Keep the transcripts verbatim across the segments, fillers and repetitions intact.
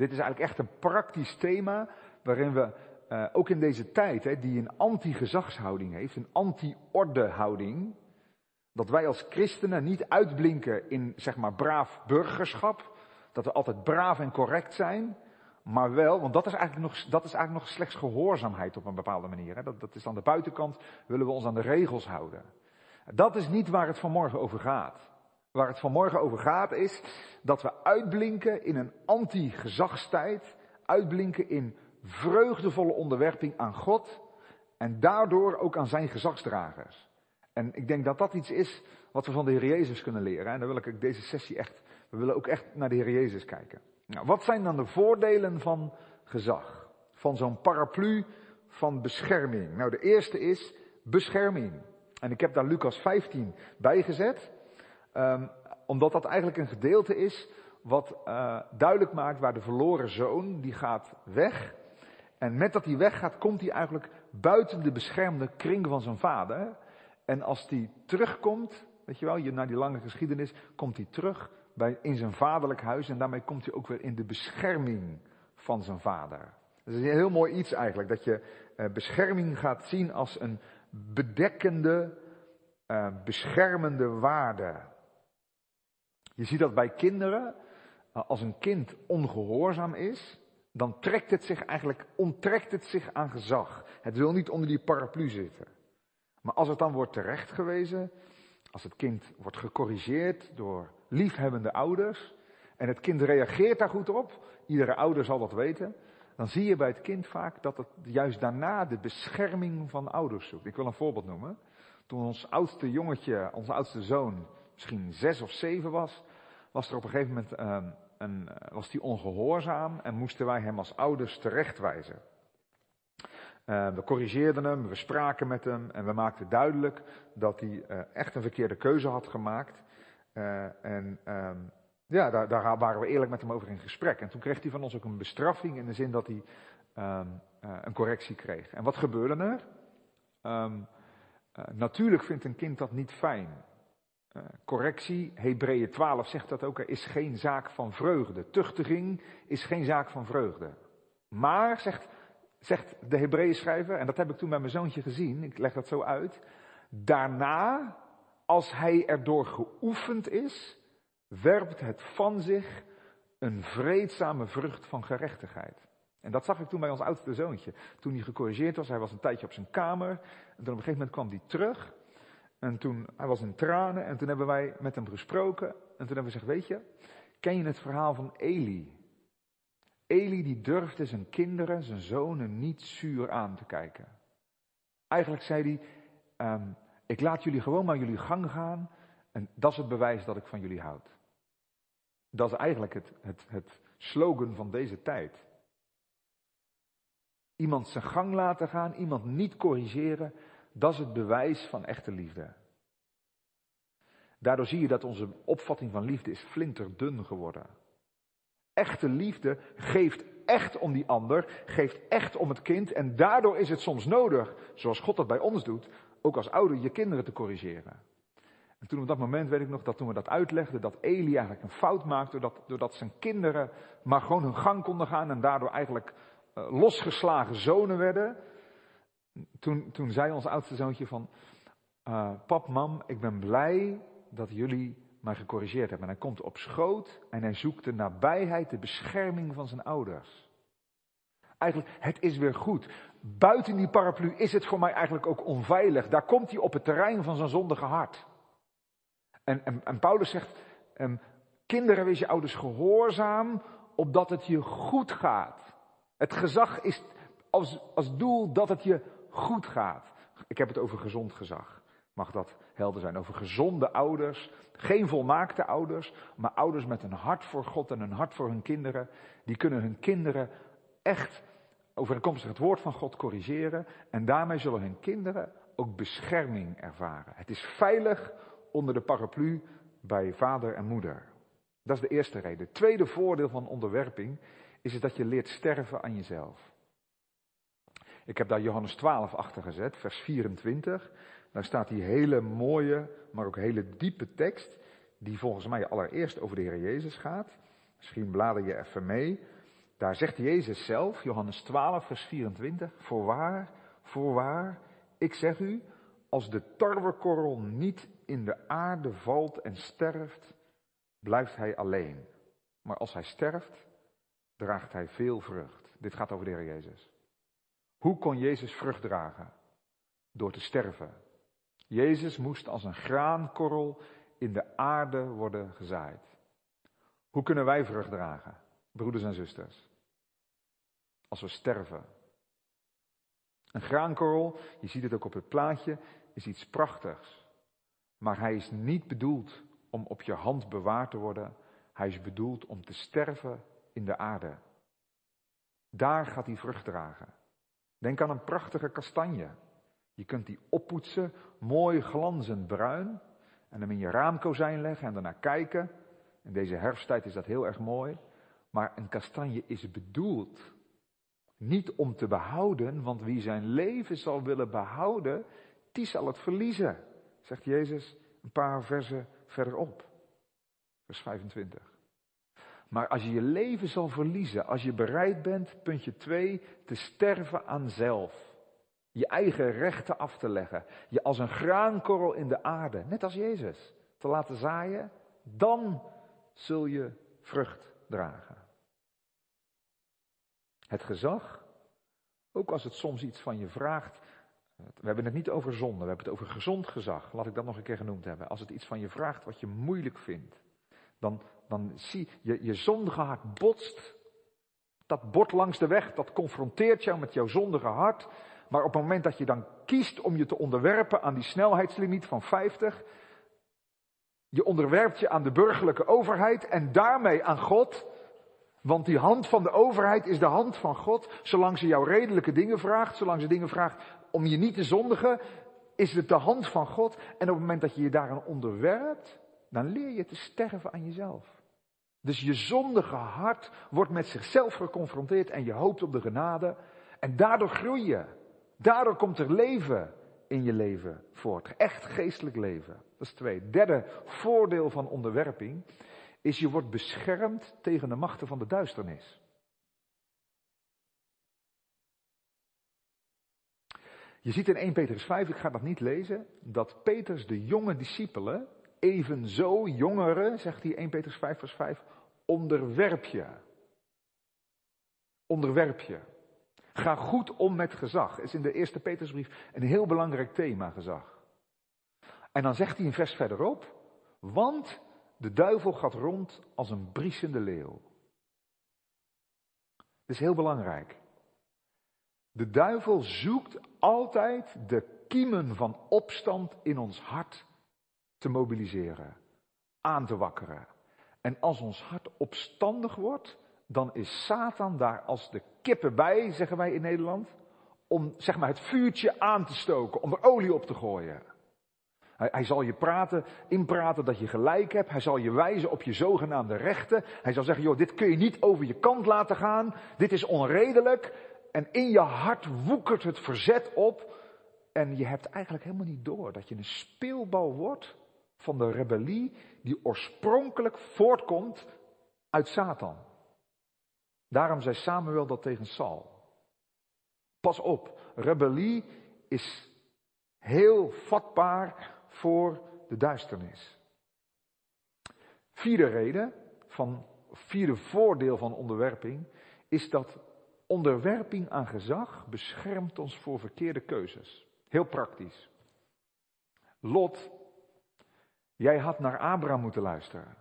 Dit is eigenlijk echt een praktisch thema waarin we uh, ook in deze tijd, hè, die een anti-gezagshouding heeft, een anti-ordehouding, dat wij als christenen niet uitblinken in, zeg maar, braaf burgerschap, dat we altijd braaf en correct zijn, maar wel, want dat is eigenlijk nog, dat is eigenlijk nog slechts gehoorzaamheid op een bepaalde manier. Hè. Dat, dat is aan de buitenkant, willen we ons aan de regels houden. Dat is niet waar het vanmorgen over gaat. Waar het vanmorgen over gaat is dat we uitblinken in een anti-gezagstijd, uitblinken in vreugdevolle onderwerping aan God en daardoor ook aan zijn gezagsdragers. En ik denk dat dat iets is wat we van de Heer Jezus kunnen leren. En daar wil ik deze sessie echt, we willen ook echt naar de Heer Jezus kijken. Nou, wat zijn dan de voordelen van gezag? Van zo'n paraplu van bescherming. Nou, de eerste is bescherming. En ik heb daar Lucas vijftien bij gezet. Um, omdat dat eigenlijk een gedeelte is wat uh, duidelijk maakt waar de verloren zoon, die gaat weg. En met dat hij weggaat, komt hij eigenlijk buiten de beschermde kring van zijn vader. En als hij terugkomt, weet je wel, je, na die lange geschiedenis, komt hij terug bij, in zijn vaderlijk huis. En daarmee komt hij ook weer in de bescherming van zijn vader. Dat is een heel mooi iets eigenlijk, dat je uh, bescherming gaat zien als een bedekkende, uh, beschermende waarde. Je ziet dat bij kinderen, als een kind ongehoorzaam is, dan trekt het zich eigenlijk, onttrekt het zich aan gezag. Het wil niet onder die paraplu zitten. Maar als het dan wordt terechtgewezen, als het kind wordt gecorrigeerd door liefhebbende ouders, en het kind reageert daar goed op, iedere ouder zal dat weten, dan zie je bij het kind vaak dat het juist daarna de bescherming van ouders zoekt. Ik wil een voorbeeld noemen. Toen ons oudste jongetje, onze oudste zoon, misschien zes of zeven was, was er op een gegeven moment um, een, was die ongehoorzaam en moesten wij hem als ouders terechtwijzen. Uh, we corrigeerden hem, we spraken met hem en we maakten duidelijk dat hij uh, echt een verkeerde keuze had gemaakt. Uh, en um, ja, daar, daar waren we eerlijk met hem over in gesprek. En toen kreeg hij van ons ook een bestraffing in de zin dat hij um, uh, een correctie kreeg. En wat gebeurde er? Um, uh, natuurlijk vindt een kind dat niet fijn. Uh, correctie, Hebreeën twaalf zegt dat ook, er is geen zaak van vreugde. Tuchtiging is geen zaak van vreugde. Maar, zegt, zegt de Hebreeën schrijver, en dat heb ik toen bij mijn zoontje gezien, ik leg dat zo uit. Daarna, als hij erdoor geoefend is, werpt het van zich een vreedzame vrucht van gerechtigheid. En dat zag ik toen bij ons oudste zoontje. Toen hij gecorrigeerd was, hij was een tijdje op zijn kamer. En toen op een gegeven moment kwam hij terug. En toen, hij was in tranen en toen hebben wij met hem gesproken. En toen hebben we gezegd, weet je, ken je het verhaal van Eli? Eli die durfde zijn kinderen, zijn zonen niet zuur aan te kijken. Eigenlijk zei hij, um, ik laat jullie gewoon maar jullie gang gaan. En dat is het bewijs dat ik van jullie houd. Dat is eigenlijk het, het, het slogan van deze tijd. Iemand zijn gang laten gaan, iemand niet corrigeren, dat is het bewijs van echte liefde. Daardoor zie je dat onze opvatting van liefde is flinterdun geworden. Echte liefde geeft echt om die ander, geeft echt om het kind. En daardoor is het soms nodig, zoals God dat bij ons doet, ook als ouder je kinderen te corrigeren. En toen op dat moment weet ik nog dat toen we dat uitlegden, dat Eli eigenlijk een fout maakte, doordat, doordat zijn kinderen maar gewoon hun gang konden gaan en daardoor eigenlijk uh, losgeslagen zonen werden. Toen, toen zei ons oudste zoontje van, uh, pap, mam, ik ben blij dat jullie mij gecorrigeerd hebben. En hij komt op schoot en hij zoekt de nabijheid, de bescherming van zijn ouders. Eigenlijk, het is weer goed. Buiten die paraplu is het voor mij eigenlijk ook onveilig. Daar komt hij op het terrein van zijn zondige hart. En, en, en Paulus zegt, um, kinderen, wees je ouders gehoorzaam, opdat het je goed gaat. Het gezag is als, als doel dat het je goed gaat. Ik heb het over gezond gezag. Mag dat helder zijn? Over gezonde ouders. Geen volmaakte ouders, maar ouders met een hart voor God en een hart voor hun kinderen. Die kunnen hun kinderen echt overeenkomstig het woord van God corrigeren. En daarmee zullen hun kinderen ook bescherming ervaren. Het is veilig onder de paraplu bij vader en moeder. Dat is de eerste reden. Het tweede voordeel van onderwerping is dat je leert sterven aan jezelf. Ik heb daar Johannes twaalf achter gezet, vers vierentwintig. Daar staat die hele mooie, maar ook hele diepe tekst, die volgens mij allereerst over de Heer Jezus gaat. Misschien blader je even mee. Daar zegt Jezus zelf, Johannes twaalf, vers vierentwintig, voorwaar, voorwaar, ik zeg u, als de tarwekorrel niet in de aarde valt en sterft, blijft hij alleen. Maar als hij sterft, draagt hij veel vrucht. Dit gaat over de Heer Jezus. Hoe kon Jezus vrucht dragen? Door te sterven. Jezus moest als een graankorrel in de aarde worden gezaaid. Hoe kunnen wij vrucht dragen, broeders en zusters? Als we sterven. Een graankorrel, je ziet het ook op het plaatje, is iets prachtigs. Maar hij is niet bedoeld om op je hand bewaard te worden. Hij is bedoeld om te sterven in de aarde. Daar gaat hij vrucht dragen. Denk aan een prachtige kastanje. Je kunt die oppoetsen, mooi glanzend bruin. En hem in je raamkozijn leggen en daarna kijken. In deze herfsttijd is dat heel erg mooi. Maar een kastanje is bedoeld niet om te behouden, want wie zijn leven zal willen behouden, die zal het verliezen. Zegt Jezus een paar versen verderop. Vers vijfentwintig. Maar als je je leven zal verliezen, als je bereid bent, puntje twee, te sterven aan zelf. Je eigen rechten af te leggen. Je als een graankorrel in de aarde, net als Jezus, te laten zaaien. Dan zul je vrucht dragen. Het gezag, ook als het soms iets van je vraagt. We hebben het niet over zonde, we hebben het over gezond gezag. Laat ik dat nog een keer genoemd hebben. Als het iets van je vraagt wat je moeilijk vindt. Dan, dan zie je, je zondige hart botst. Dat bord langs de weg, dat confronteert jou met jouw zondige hart. Maar op het moment dat je dan kiest om je te onderwerpen aan die snelheidslimiet van vijftig. Je onderwerpt je aan de burgerlijke overheid en daarmee aan God. Want die hand van de overheid is de hand van God. Zolang ze jou redelijke dingen vraagt, zolang ze dingen vraagt om je niet te zondigen, is het de hand van God. En op het moment dat je je daaraan onderwerpt, dan leer je te sterven aan jezelf. Dus je zondige hart wordt met zichzelf geconfronteerd en je hoopt op de genade. En daardoor groei je. Daardoor komt er leven in je leven voort. Echt geestelijk leven. Dat is twee. Derde voordeel van onderwerping is je wordt beschermd tegen de machten van de duisternis. Je ziet in eerste Petrus vijf, ik ga dat niet lezen, dat Petrus de jonge discipelen, evenzo jongeren, zegt hij eerste Petrus vijf vers vijf, onderwerp je. Onderwerp je. Ga goed om met gezag. Is in de eerste Petrusbrief een heel belangrijk thema, gezag. En dan zegt hij een vers verderop, want de duivel gaat rond als een briesende leeuw. Dat is heel belangrijk. De duivel zoekt altijd de kiemen van opstand in ons hart te mobiliseren, aan te wakkeren. En als ons hart opstandig wordt, dan is Satan daar als de kippen bij, zeggen wij in Nederland, om zeg maar het vuurtje aan te stoken, om er olie op te gooien. Hij, hij zal je praten, inpraten dat je gelijk hebt. Hij zal je wijzen op je zogenaamde rechten. Hij zal zeggen, joh, dit kun je niet over je kant laten gaan. Dit is onredelijk. En in je hart woekert het verzet op. En je hebt eigenlijk helemaal niet door dat je een speelbal wordt van de rebellie die oorspronkelijk voortkomt uit Satan. Daarom zei Samuel dat tegen Saul. Pas op, rebellie is heel vatbaar voor de duisternis. Vierde reden, van, vierde voordeel van onderwerping, is dat onderwerping aan gezag beschermt ons voor verkeerde keuzes. Heel praktisch. Lot, jij had naar Abraham moeten luisteren.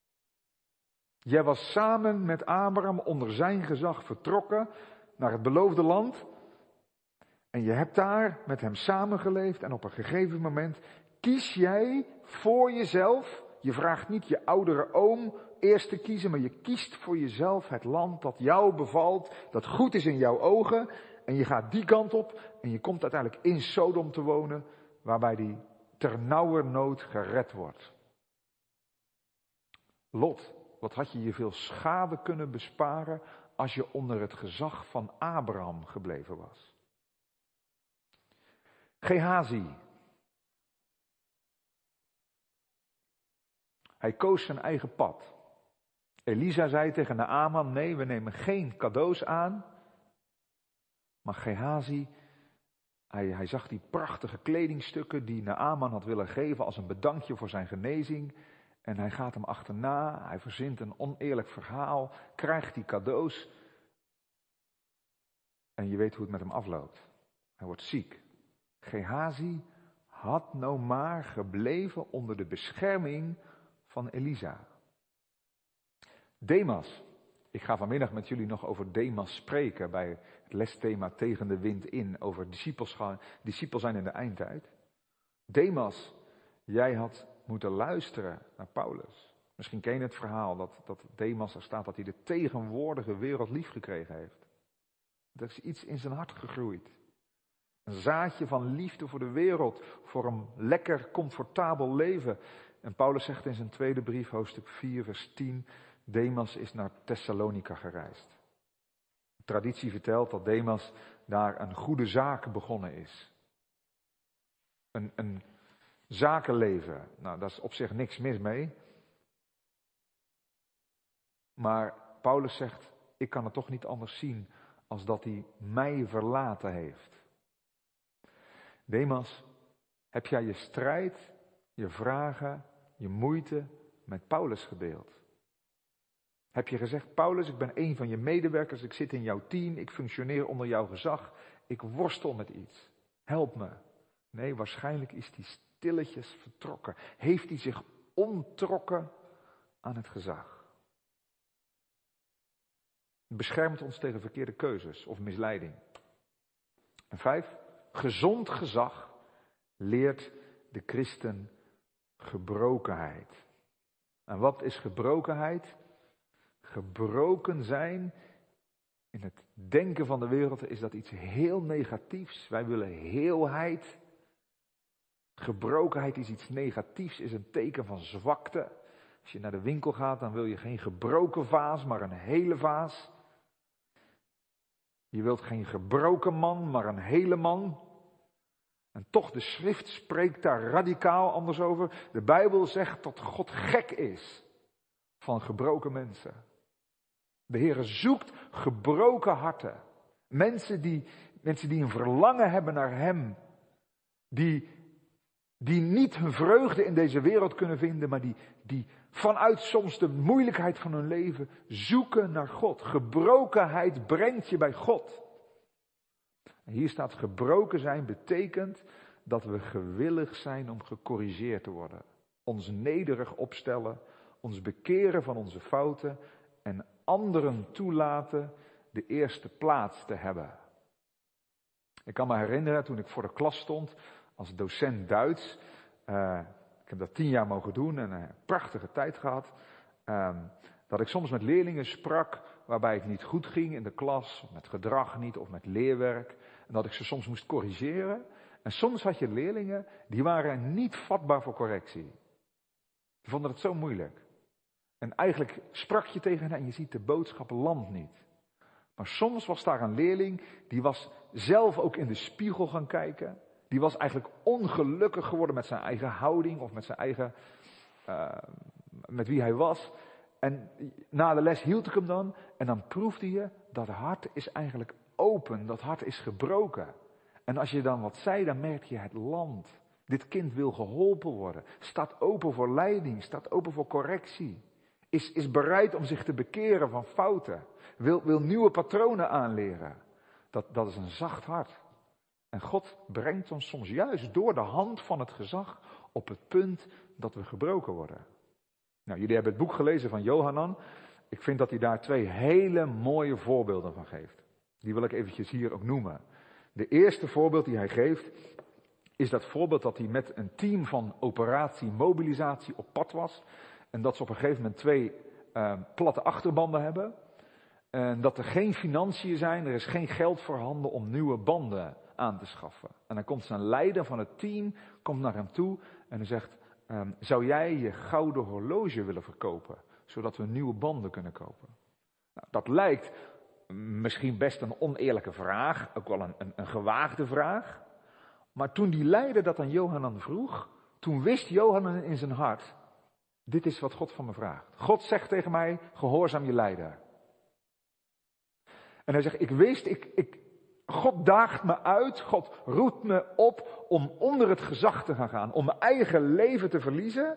Jij was samen met Abraham onder zijn gezag vertrokken naar het beloofde land. En je hebt daar met hem samengeleefd en op een gegeven moment kies jij voor jezelf. Je vraagt niet je oudere oom eerst te kiezen, maar je kiest voor jezelf het land dat jou bevalt, dat goed is in jouw ogen. En je gaat die kant op en je komt uiteindelijk in Sodom te wonen, waarbij die ternauwernood gered wordt. Lot, wat had je je veel schade kunnen besparen als je onder het gezag van Abraham gebleven was. Gehazi. Hij koos zijn eigen pad. Elisa zei tegen Naaman, nee, we nemen geen cadeaus aan. Maar Gehazi, hij, hij zag die prachtige kledingstukken die Naaman had willen geven als een bedankje voor zijn genezing. En hij gaat hem achterna, hij verzint een oneerlijk verhaal, krijgt die cadeaus. En je weet hoe het met hem afloopt. Hij wordt ziek. Gehazi had nou maar gebleven onder de bescherming van Elisa. Demas. Ik ga vanmiddag met jullie nog over Demas spreken bij het lesthema Tegen de wind in, over discipel zijn in de eindtijd. Demas, jij had moeten luisteren naar Paulus. Misschien ken je het verhaal dat, dat Demas er staat dat hij de tegenwoordige wereld lief gekregen heeft. Er is iets in zijn hart gegroeid. Een zaadje van liefde voor de wereld, voor een lekker, comfortabel leven. En Paulus zegt in zijn tweede brief, hoofdstuk vier, vers tien, Demas is naar Thessalonica gereisd. De traditie vertelt dat Demas daar een goede zaak begonnen is. Een, een zakenleven, nou daar is op zich niks mis mee. Maar Paulus zegt, ik kan het toch niet anders zien als dat hij mij verlaten heeft. Demas, heb jij je strijd, je vragen, je moeite met Paulus gedeeld? Heb je gezegd, Paulus, ik ben een van je medewerkers, ik zit in jouw team, ik functioneer onder jouw gezag, ik worstel met iets. Help me. Nee, waarschijnlijk is hij stilletjes vertrokken. Heeft hij zich onttrokken aan het gezag. Het beschermt ons tegen verkeerde keuzes of misleiding. En vijf, gezond gezag leert de christen gebrokenheid. En wat is gebrokenheid? Gebroken zijn in het denken van de wereld is dat iets heel negatiefs. Wij willen heelheid. Gebrokenheid is iets negatiefs, is een teken van zwakte. Als je naar de winkel gaat, dan wil je geen gebroken vaas, maar een hele vaas. Je wilt geen gebroken man, maar een hele man. En toch, de schrift spreekt daar radicaal anders over. De Bijbel zegt dat God gek is van gebroken mensen. De Heere zoekt gebroken harten. Mensen die, mensen die een verlangen hebben naar Hem. Die, die niet hun vreugde in deze wereld kunnen vinden, maar die, die vanuit soms de moeilijkheid van hun leven zoeken naar God. Gebrokenheid brengt je bij God. En hier staat gebroken zijn betekent dat we gewillig zijn om gecorrigeerd te worden. Ons nederig opstellen, ons bekeren van onze fouten en anderen toelaten de eerste plaats te hebben. Ik kan me herinneren toen ik voor de klas stond als docent Duits. Uh, ik heb dat tien jaar mogen doen en een prachtige tijd gehad. Uh, dat ik soms met leerlingen sprak waarbij het niet goed ging in de klas, met gedrag niet of met leerwerk. En dat ik ze soms moest corrigeren. En soms had je leerlingen die waren niet vatbaar voor correctie. Die vonden het zo moeilijk. En eigenlijk sprak je tegen hen en je ziet de boodschap landt niet. Maar soms was daar een leerling die was zelf ook in de spiegel gaan kijken. Die was eigenlijk ongelukkig geworden met zijn eigen houding of met zijn eigen, uh, met wie hij was. En na de les hield ik hem dan en dan proefde je dat hart is eigenlijk open, dat hart is gebroken. En als je dan wat zei, dan merk je het land. Dit kind wil geholpen worden, staat open voor leiding, staat open voor correctie. Is, is bereid om zich te bekeren van fouten, wil, wil nieuwe patronen aanleren. Dat, dat is een zacht hart. En God brengt ons soms juist door de hand van het gezag op het punt dat we gebroken worden. Nou, jullie hebben het boek gelezen van Johanan. Ik vind dat hij daar twee hele mooie voorbeelden van geeft. Die wil ik eventjes hier ook noemen. De eerste voorbeeld die hij geeft, is dat voorbeeld dat hij met een team van operatie mobilisatie op pad was. En dat ze op een gegeven moment twee uh, platte achterbanden hebben. En dat er geen financiën zijn, er is geen geld voorhanden om nieuwe banden aan te schaffen. En dan komt zijn leider van het team, komt naar hem toe en hij zegt, um, zou jij je gouden horloge willen verkopen, zodat we nieuwe banden kunnen kopen? Nou, dat lijkt misschien best een oneerlijke vraag, ook wel een, een, een gewaagde vraag. Maar toen die leider dat aan Johanan vroeg, toen wist Johanan in zijn hart, Dit is wat God van me vraagt. God zegt tegen mij, gehoorzaam je leider. En hij zegt, ik wist, ik, ik, God daagt me uit, God roept me op om onder het gezag te gaan gaan, om mijn eigen leven te verliezen.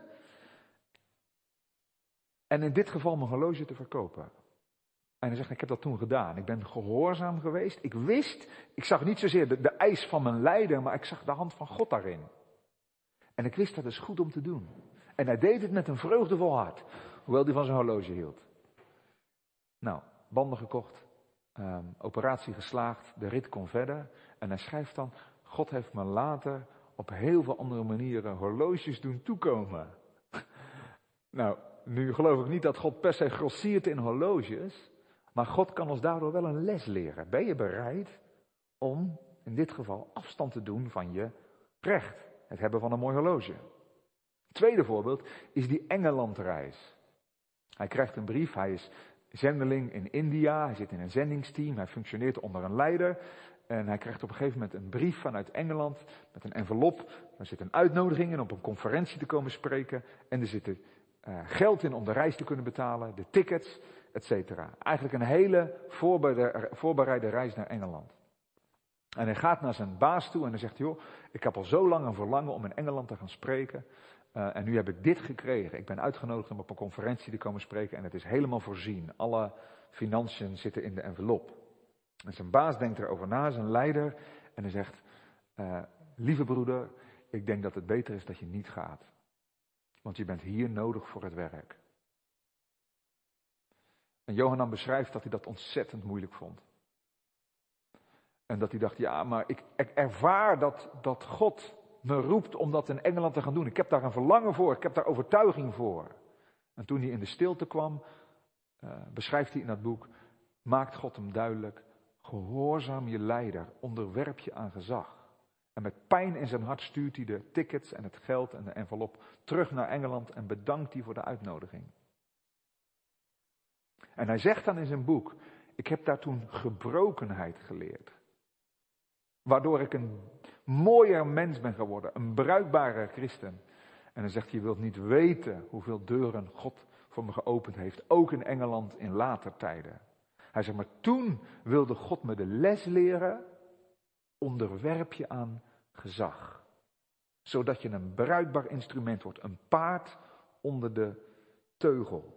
En in dit geval mijn horloge te verkopen. En hij zegt, ik heb dat toen gedaan. Ik ben gehoorzaam geweest. Ik wist, ik zag niet zozeer de, de eis van mijn leider, maar ik zag de hand van God daarin. En ik wist, dat is goed om te doen. En hij deed het met een vreugdevol hart, hoewel hij van zijn horloge hield. Nou, banden gekocht, um, operatie geslaagd, de rit kon verder. En hij schrijft dan, God heeft me later op heel veel andere manieren horloges doen toekomen. Nou, nu geloof ik niet dat God per se grossiert in horloges, maar God kan ons daardoor wel een les leren. Ben je bereid om in dit geval afstand te doen van je recht, het hebben van een mooi horloge? Tweede voorbeeld is die Engelandreis. Hij krijgt een brief, hij is zendeling in India, hij zit in een zendingsteam, hij functioneert onder een leider. En hij krijgt op een gegeven moment een brief vanuit Engeland met een envelop. Daar zit een uitnodiging in om op een conferentie te komen spreken. En er zit uh, geld in om de reis te kunnen betalen, de tickets, et cetera. Eigenlijk een hele voorbereide, voorbereide reis naar Engeland. En hij gaat naar zijn baas toe en hij zegt, joh, ik heb al zo lang een verlangen om in Engeland te gaan spreken. Uh, en nu heb ik dit gekregen. Ik ben uitgenodigd om op een conferentie te komen spreken en het is helemaal voorzien. Alle financiën zitten in de envelop. En zijn baas denkt erover na, zijn leider, en hij zegt, uh, lieve broeder, ik denk dat het beter is dat je niet gaat. Want je bent hier nodig voor het werk. En Johanan beschrijft dat hij dat ontzettend moeilijk vond. En dat hij dacht, ja, maar ik, ik ervaar dat, dat God me roept om dat in Engeland te gaan doen. Ik heb daar een verlangen voor, ik heb daar overtuiging voor. En toen hij in de stilte kwam, uh, beschrijft hij in dat boek, maakt God hem duidelijk, gehoorzaam je leider, onderwerp je aan gezag. En met pijn in zijn hart stuurt hij de tickets en het geld en de envelop terug naar Engeland en bedankt hij voor de uitnodiging. En hij zegt dan in zijn boek, ik heb daar toen gebrokenheid geleerd. Waardoor ik een mooier mens ben geworden, een bruikbare christen. En dan zegt hij, je wilt niet weten hoeveel deuren God voor me geopend heeft, ook in Engeland in later tijden. Hij zegt, maar toen wilde God me de les leren, onderwerp je aan gezag. Zodat je een bruikbaar instrument wordt, een paard onder de teugel.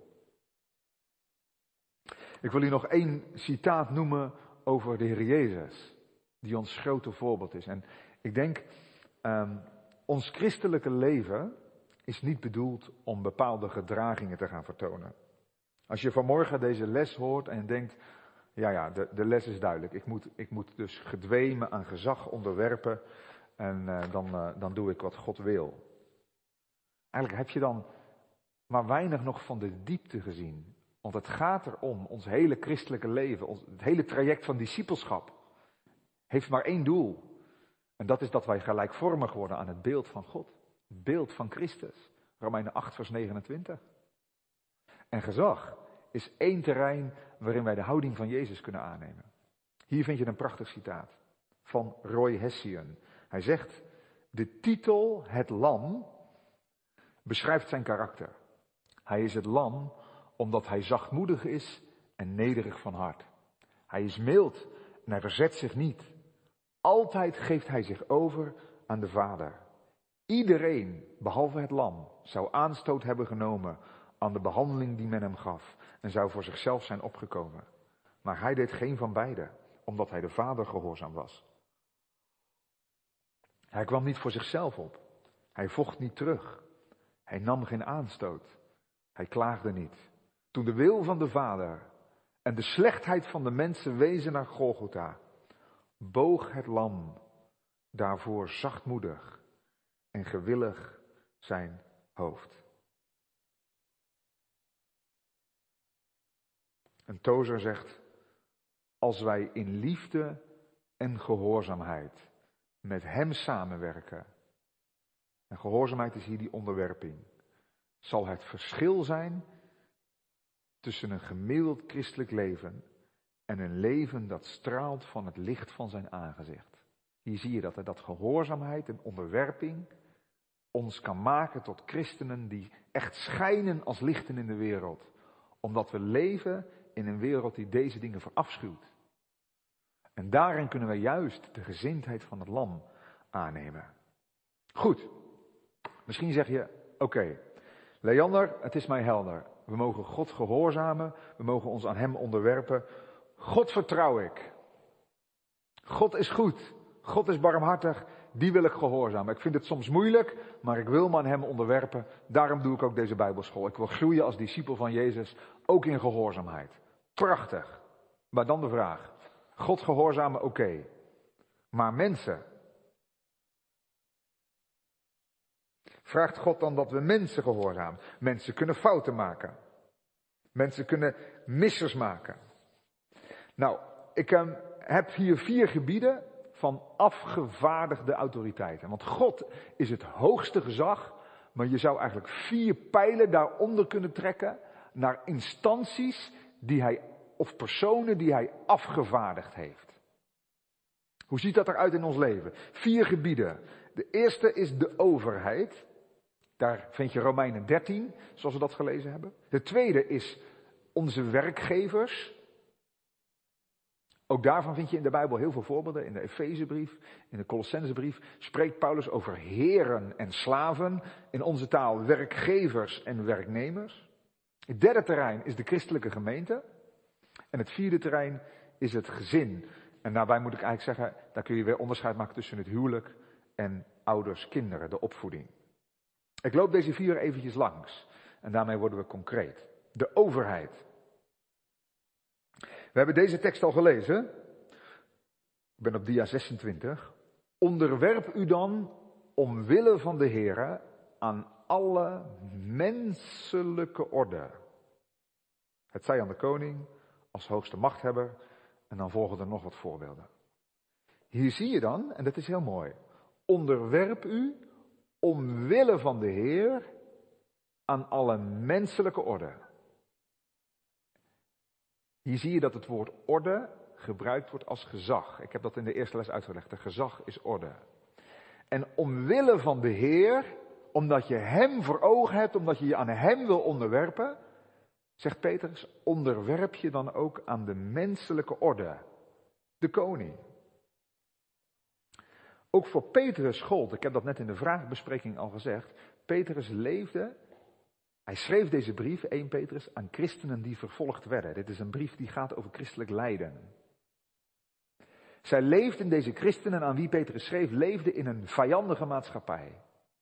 Ik wil hier nog één citaat noemen over de Heer Jezus, die ons grote voorbeeld is. En ik denk, um, ons christelijke leven is niet bedoeld om bepaalde gedragingen te gaan vertonen. Als je vanmorgen deze les hoort en denkt, ja ja, de, de les is duidelijk. Ik moet, ik moet dus gedwee aan gezag onderwerpen en uh, dan, uh, dan doe ik wat God wil. Eigenlijk heb je dan maar weinig nog van de diepte gezien. Want het gaat erom, ons hele christelijke leven, ons, het hele traject van discipelschap, heeft maar één doel. En dat is dat wij gelijkvormig worden aan het beeld van God. Het beeld van Christus. Romeinen acht vers negenentwintig. En gezag is één terrein waarin wij de houding van Jezus kunnen aannemen. Hier vind je een prachtig citaat van Roy Hession. Hij zegt, de titel Het Lam beschrijft zijn karakter. Hij is het lam omdat hij zachtmoedig is en nederig van hart. Hij is mild en hij verzet zich niet. Altijd geeft hij zich over aan de Vader. Iedereen, behalve het lam, zou aanstoot hebben genomen aan de behandeling die men hem gaf en zou voor zichzelf zijn opgekomen. Maar hij deed geen van beide, omdat hij de Vader gehoorzaam was. Hij kwam niet voor zichzelf op. Hij vocht niet terug. Hij nam geen aanstoot. Hij klaagde niet. Toen de wil van de Vader en de slechtheid van de mensen wezen naar Golgotha, boog het lam daarvoor zachtmoedig en gewillig zijn hoofd. En Tozer zegt, als wij in liefde en gehoorzaamheid met hem samenwerken, en gehoorzaamheid is hier die onderwerping, zal het verschil zijn tussen een gemiddeld christelijk leven en een leven dat straalt van het licht van zijn aangezicht. Hier zie je dat, hè, dat gehoorzaamheid en onderwerping ons kan maken tot christenen die echt schijnen als lichten in de wereld. Omdat we leven in een wereld die deze dingen verafschuwt. En daarin kunnen we juist de gezindheid van het lam aannemen. Goed, misschien zeg je, oké, okay, Leander, het is mij helder. We mogen God gehoorzamen, we mogen ons aan hem onderwerpen. God vertrouw ik. God is goed, God is barmhartig, die wil ik gehoorzamen. Ik vind het soms moeilijk, maar ik wil me aan hem onderwerpen. Daarom doe ik ook deze Bijbelschool. Ik wil groeien als discipel van Jezus, ook in gehoorzaamheid. Prachtig. Maar dan de vraag, God gehoorzamen, oké. Okay. Maar mensen, vraagt God dan dat we mensen gehoorzamen? Mensen kunnen fouten maken. Mensen kunnen missers maken. Nou, ik um, heb hier vier gebieden van afgevaardigde autoriteiten. Want God is het hoogste gezag, maar je zou eigenlijk vier pijlen daaronder kunnen trekken naar instanties die hij, of personen die hij afgevaardigd heeft. Hoe ziet dat eruit in ons leven? Vier gebieden. De eerste is de overheid. Daar vind je Romeinen dertien, zoals we dat gelezen hebben. De tweede is onze werkgevers. Ook daarvan vind je in de Bijbel heel veel voorbeelden. In de Efezebrief, in de Colossensebrief spreekt Paulus over heren en slaven. In onze taal werkgevers en werknemers. Het derde terrein is de christelijke gemeente. En het vierde terrein is het gezin. En daarbij moet ik eigenlijk zeggen, daar kun je weer onderscheid maken tussen het huwelijk en ouders, kinderen, de opvoeding. Ik loop deze vier eventjes langs. En daarmee worden we concreet. De overheid. We hebben deze tekst al gelezen. Ik ben op dia zesentwintig. Onderwerp u dan omwille van de Heere aan alle menselijke orde. Het zij aan de koning als hoogste machthebber. En dan volgen er nog wat voorbeelden. Hier zie je dan, en dat is heel mooi. Onderwerp u omwille van de Heer aan alle menselijke orde. Hier zie je dat het woord orde gebruikt wordt als gezag. Ik heb dat in de eerste les uitgelegd. De gezag is orde. En omwille van de Heer, omdat je hem voor ogen hebt, omdat je je aan hem wil onderwerpen, zegt Petrus, onderwerp je dan ook aan de menselijke orde. De koning. Ook voor Petrus gold, ik heb dat net in de vragenbespreking al gezegd, Petrus leefde, hij schreef deze brief, eerste Petrus, aan christenen die vervolgd werden. Dit is een brief die gaat over christelijk lijden. Zij leefden, deze christenen aan wie Petrus schreef, leefden in een vijandige maatschappij.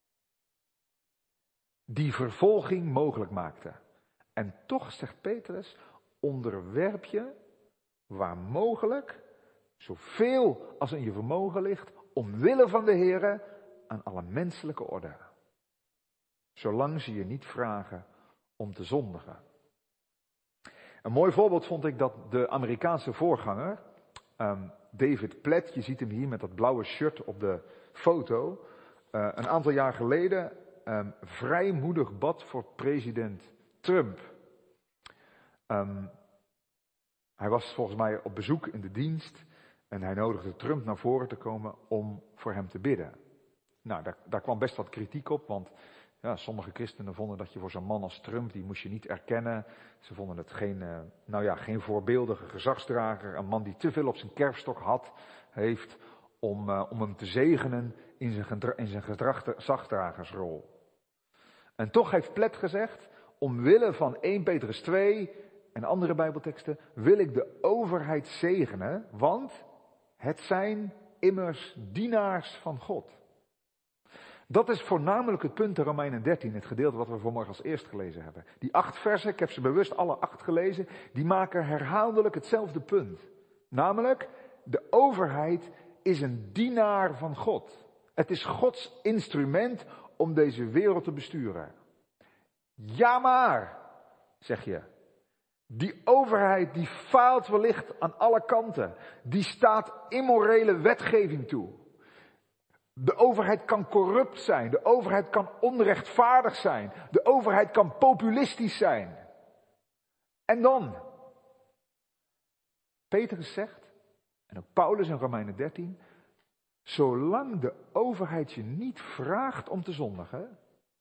Die vervolging mogelijk maakte. En toch, zegt Petrus, onderwerp je, waar mogelijk, zoveel als in je vermogen ligt, omwille van de Heere, aan alle menselijke orde. Zolang ze je niet vragen om te zondigen. Een mooi voorbeeld vond ik dat de Amerikaanse voorganger, um, David Platt, je ziet hem hier met dat blauwe shirt op de foto, uh, een aantal jaar geleden um, vrijmoedig bad voor president Trump. Um, hij was volgens mij op bezoek in de dienst en hij nodigde Trump naar voren te komen om voor hem te bidden. Nou, daar, daar kwam best wat kritiek op, want ja, sommige christenen vonden dat je voor zo'n man als Trump, die moest je niet erkennen. Ze vonden het geen, uh, nou ja, geen voorbeeldige gezagsdrager, een man die te veel op zijn kerfstok had, heeft om, uh, om hem te zegenen in zijn, gedra- in zijn gezagsdragersrol. En toch heeft Platt gezegd, omwille van eerste Petrus twee en andere Bijbelteksten, wil ik de overheid zegenen, want het zijn immers dienaars van God. Dat is voornamelijk het punt in Romeinen dertien, het gedeelte wat we vanmorgen als eerst gelezen hebben. Die acht versen, ik heb ze bewust alle acht gelezen, die maken herhaaldelijk hetzelfde punt. Namelijk, de overheid is een dienaar van God. Het is Gods instrument om deze wereld te besturen. Ja maar, zeg je. Die overheid die faalt wellicht aan alle kanten. Die staat immorele wetgeving toe. De overheid kan corrupt zijn. De overheid kan onrechtvaardig zijn. De overheid kan populistisch zijn. En dan? Petrus zegt, en ook Paulus in Romeinen dertien, Zolang de overheid je niet vraagt om te zondigen,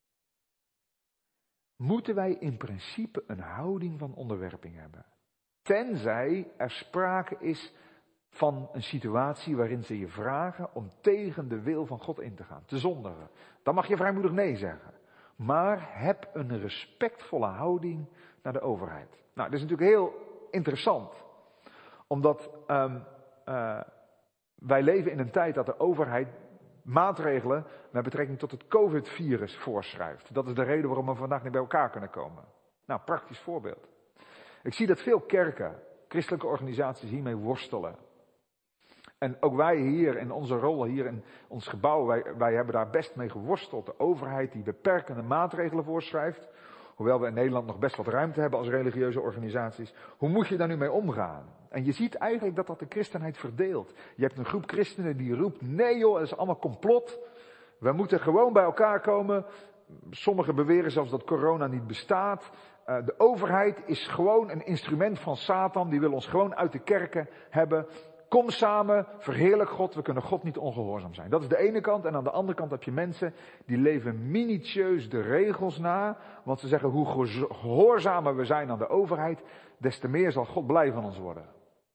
moeten wij in principe een houding van onderwerping hebben. Tenzij er sprake is van een situatie waarin ze je vragen om tegen de wil van God in te gaan, te zondigen. Dan mag je vrijmoedig nee zeggen. Maar heb een respectvolle houding naar de overheid. Nou, dat is natuurlijk heel interessant. Omdat um, uh, wij leven in een tijd dat de overheid maatregelen met betrekking tot het COVID-virus voorschrijft. Dat is de reden waarom we vandaag niet bij elkaar kunnen komen. Nou, praktisch voorbeeld. Ik zie dat veel kerken, christelijke organisaties hiermee worstelen. En ook wij hier in onze rol, hier in ons gebouw, wij, wij hebben daar best mee geworsteld. De overheid die beperkende maatregelen voorschrijft. Hoewel we in Nederland nog best wat ruimte hebben als religieuze organisaties. Hoe moet je daar nu mee omgaan? En je ziet eigenlijk dat dat de christenheid verdeelt. Je hebt een groep christenen die roept, nee joh, dat is allemaal complot. We moeten gewoon bij elkaar komen. Sommigen beweren zelfs dat corona niet bestaat. Uh, de overheid is gewoon een instrument van Satan. Die wil ons gewoon uit de kerken hebben. Kom samen, verheerlijk God, we kunnen God niet ongehoorzaam zijn. Dat is de ene kant. En aan de andere kant heb je mensen die leven minutieus de regels na. Want ze zeggen, hoe gehoorzamer we zijn aan de overheid, des te meer zal God blij van ons worden.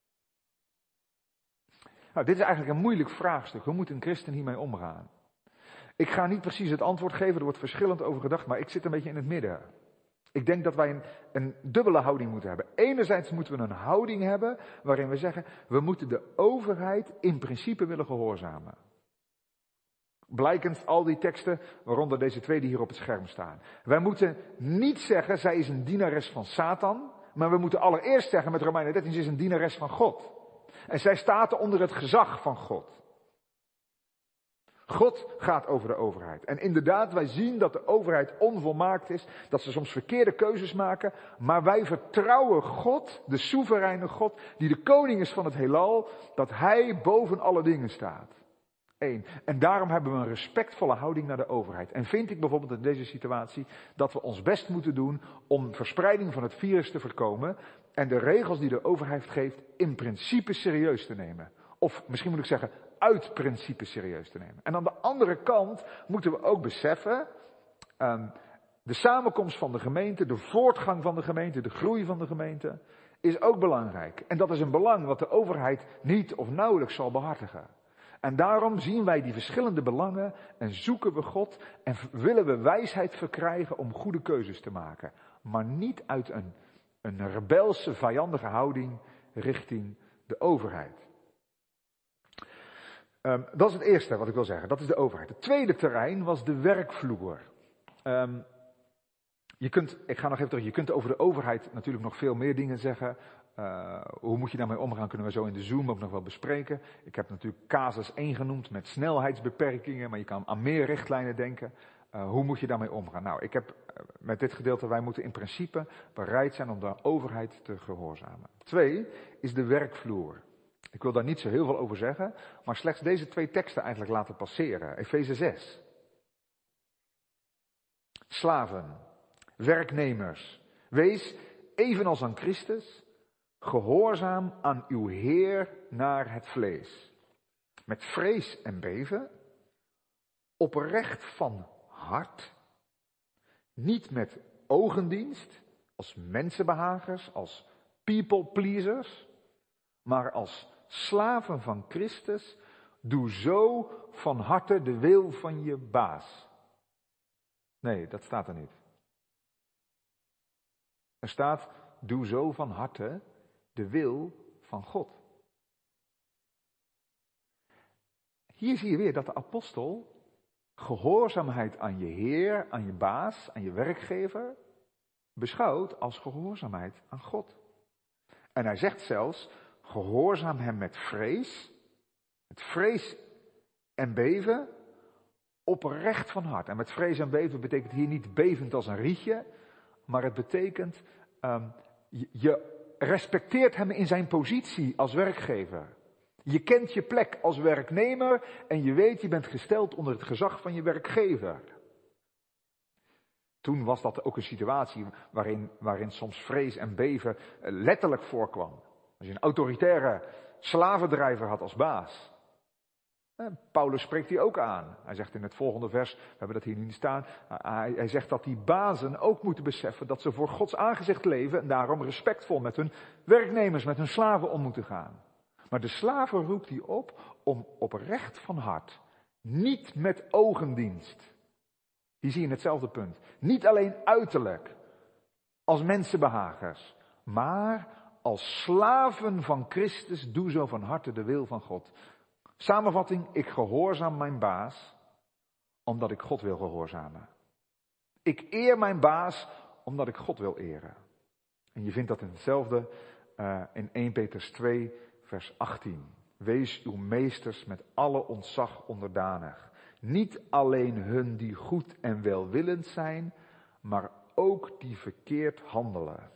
Nou, dit is eigenlijk een moeilijk vraagstuk. Hoe moet een christen hiermee omgaan? Ik ga niet precies het antwoord geven, er wordt verschillend over gedacht, maar ik zit een beetje in het midden. Ik denk dat wij een, een dubbele houding moeten hebben. Enerzijds moeten we een houding hebben waarin we zeggen, we moeten de overheid in principe willen gehoorzamen. Blijkend al die teksten, waaronder deze twee die hier op het scherm staan. Wij moeten niet zeggen, zij is een dienares van Satan, maar we moeten allereerst zeggen met Romeinen dertien, ze is een dienares van God. En zij staat onder het gezag van God. God gaat over de overheid. En inderdaad, wij zien dat de overheid onvolmaakt is, dat ze soms verkeerde keuzes maken, maar wij vertrouwen God, de soevereine God, die de koning is van het heelal, dat hij boven alle dingen staat. Eén. En daarom hebben we een respectvolle houding naar de overheid. En vind ik bijvoorbeeld in deze situatie dat we ons best moeten doen om verspreiding van het virus te voorkomen en de regels die de overheid geeft in principe serieus te nemen. Of misschien moet ik zeggen, uit principe serieus te nemen. En aan de andere kant moeten we ook beseffen, um, de samenkomst van de gemeente, de voortgang van de gemeente, de groei van de gemeente, is ook belangrijk. En dat is een belang wat de overheid niet of nauwelijks zal behartigen. En daarom zien wij die verschillende belangen en zoeken we God en willen we wijsheid verkrijgen om goede keuzes te maken. Maar niet uit een, een rebelse, vijandige houding richting de overheid. Um, dat is het eerste wat ik wil zeggen, dat is de overheid. Het tweede terrein was de werkvloer. Um, je kunt, ik ga nog even terug, je kunt over de overheid natuurlijk nog veel meer dingen zeggen. Uh, hoe moet je daarmee omgaan, kunnen we zo in de Zoom ook nog wel bespreken. Ik heb natuurlijk casus één genoemd met snelheidsbeperkingen, maar je kan aan meer richtlijnen denken. Uh, hoe moet je daarmee omgaan? Nou, ik heb uh, met dit gedeelte, wij moeten in principe bereid zijn om de overheid te gehoorzamen. Twee is de werkvloer. Ik wil daar niet zo heel veel over zeggen, maar slechts deze twee teksten eigenlijk laten passeren. Efeze zes. Slaven, werknemers, wees evenals aan Christus gehoorzaam aan uw Heer naar het vlees. Met vrees en beven, oprecht van hart, niet met ogendienst, als mensenbehagers, als people pleasers, maar als slaven van Christus, doe zo van harte de wil van je baas. Nee, dat staat er niet. Er staat, doe zo van harte de wil van God. Hier zie je weer dat de apostel gehoorzaamheid aan je Heer, aan je baas, aan je werkgever, beschouwt als gehoorzaamheid aan God. En hij zegt zelfs, gehoorzaam hem met vrees, met vrees en beven, oprecht van hart. En met vrees en beven betekent hier niet bevend als een rietje, maar het betekent, um, je, je respecteert hem in zijn positie als werkgever. Je kent je plek als werknemer en je weet, je bent gesteld onder het gezag van je werkgever. Toen was dat ook een situatie waarin, waarin soms vrees en beven letterlijk voorkwam. Als je een autoritaire slavendrijver had als baas. Paulus spreekt die ook aan. Hij zegt in het volgende vers, we hebben dat hier niet staan, hij, hij zegt dat die bazen ook moeten beseffen dat ze voor Gods aangezicht leven en daarom respectvol met hun werknemers, met hun slaven om moeten gaan. Maar de slaven roept hij op om oprecht van hart, niet met ogendienst. Hier zie je hetzelfde punt. Niet alleen uiterlijk, als mensenbehagers, maar als slaven van Christus doe zo van harte de wil van God. Samenvatting, ik gehoorzaam mijn baas, omdat ik God wil gehoorzamen. Ik eer mijn baas, omdat ik God wil eren. En je vindt dat in hetzelfde uh, in Eerste Petrus twee, vers achttien. Wees uw meesters met alle ontzag onderdanig. Niet alleen hun die goed en welwillend zijn, maar ook die verkeerd handelen.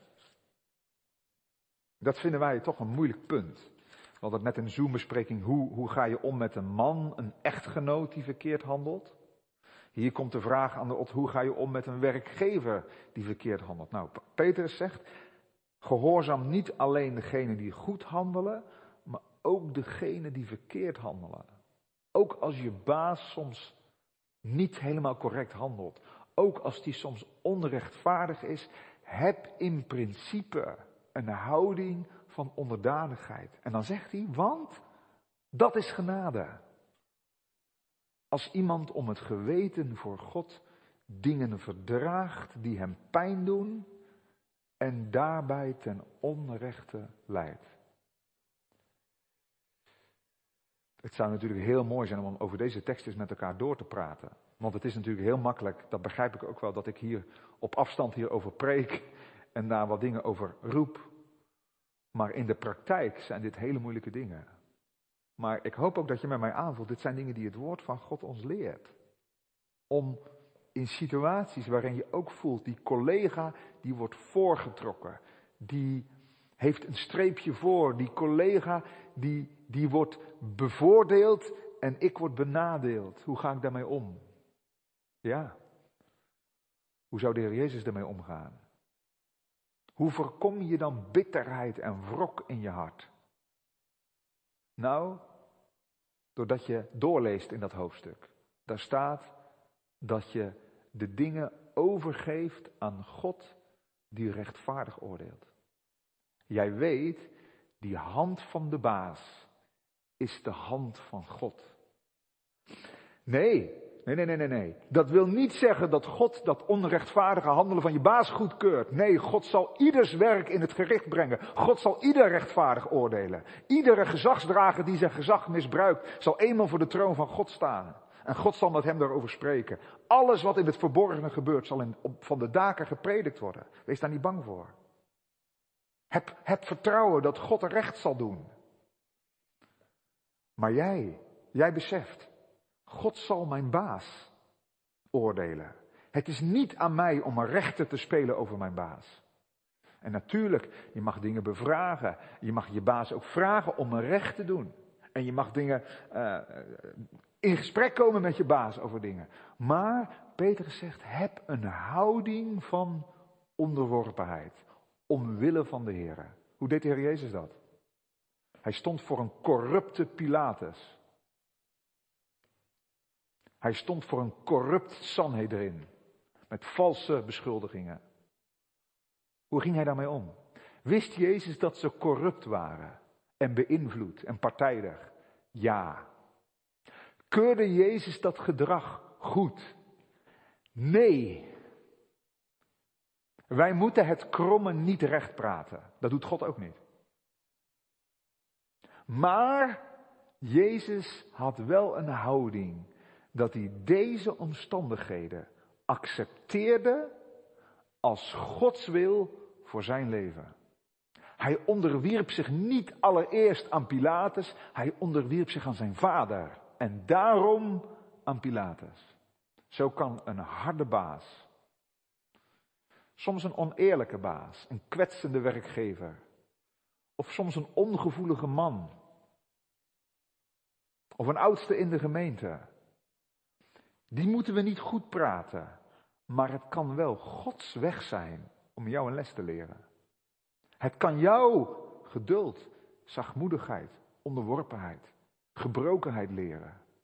Dat vinden wij toch een moeilijk punt. We hadden het net in de Zoom-bespreking, hoe, hoe ga je om met een man, een echtgenoot die verkeerd handelt? Hier komt de vraag aan de orde, hoe ga je om met een werkgever die verkeerd handelt? Nou, Petrus zegt, gehoorzaam niet alleen degene die goed handelen, maar ook degene die verkeerd handelen. Ook als je baas soms niet helemaal correct handelt, ook als die soms onrechtvaardig is, heb in principe een houding van onderdanigheid. En dan zegt hij, want dat is genade. Als iemand om het geweten voor God dingen verdraagt die hem pijn doen en daarbij ten onrechte leidt. Het zou natuurlijk heel mooi zijn om over deze tekst eens met elkaar door te praten. Want het is natuurlijk heel makkelijk, dat begrijp ik ook wel, dat ik hier op afstand hierover preek en daar wat dingen over roep. Maar in de praktijk zijn dit hele moeilijke dingen. Maar ik hoop ook dat je met mij aanvoelt, dit zijn dingen die het woord van God ons leert. Om in situaties waarin je ook voelt, die collega die wordt voorgetrokken, die heeft een streepje voor, die collega die, die wordt bevoordeeld en ik word benadeeld. Hoe ga ik daarmee om? Ja. Hoe zou de Heer Jezus daarmee omgaan? Hoe voorkom je dan bitterheid en wrok in je hart? Nou, doordat je doorleest in dat hoofdstuk. Daar staat dat je de dingen overgeeft aan God die rechtvaardig oordeelt. Jij weet, die hand van de baas is de hand van God. Nee, nee, nee, nee, nee, nee. Dat wil niet zeggen dat God dat onrechtvaardige handelen van je baas goedkeurt. Nee, God zal ieders werk in het gericht brengen. God zal ieder rechtvaardig oordelen. Iedere gezagsdrager die zijn gezag misbruikt, zal eenmaal voor de troon van God staan. En God zal met hem daarover spreken. Alles wat in het verborgene gebeurt, zal in, op, van de daken gepredikt worden. Wees daar niet bang voor. Heb, heb vertrouwen dat God recht zal doen. Maar jij, jij beseft, God zal mijn baas oordelen. Het is niet aan mij om een rechter te spelen over mijn baas. En natuurlijk, je mag dingen bevragen. Je mag je baas ook vragen om een recht te doen. En je mag dingen uh, in gesprek komen met je baas over dingen. Maar Petrus zegt, heb een houding van onderworpenheid. Omwille van de Heer. Hoe deed de Heer Jezus dat? Hij stond voor een corrupte Pilatus. Hij stond voor een corrupt Sanhedrin. Met valse beschuldigingen. Hoe ging hij daarmee om? Wist Jezus dat ze corrupt waren? En beïnvloed en partijdig? Ja. Keurde Jezus dat gedrag goed? Nee. Wij moeten het kromme niet recht praten. Dat doet God ook niet. Maar Jezus had wel een houding dat hij deze omstandigheden accepteerde als Gods wil voor zijn leven. Hij onderwierp zich niet allereerst aan Pilatus, hij onderwierp zich aan zijn vader. En daarom aan Pilatus. Zo kan een harde baas, soms een oneerlijke baas, een kwetsende werkgever, of soms een ongevoelige man, of een oudste in de gemeente, die moeten we niet goed praten, maar het kan wel Gods weg zijn om jou een les te leren. Het kan jou geduld, zachtmoedigheid, onderworpenheid, gebrokenheid leren.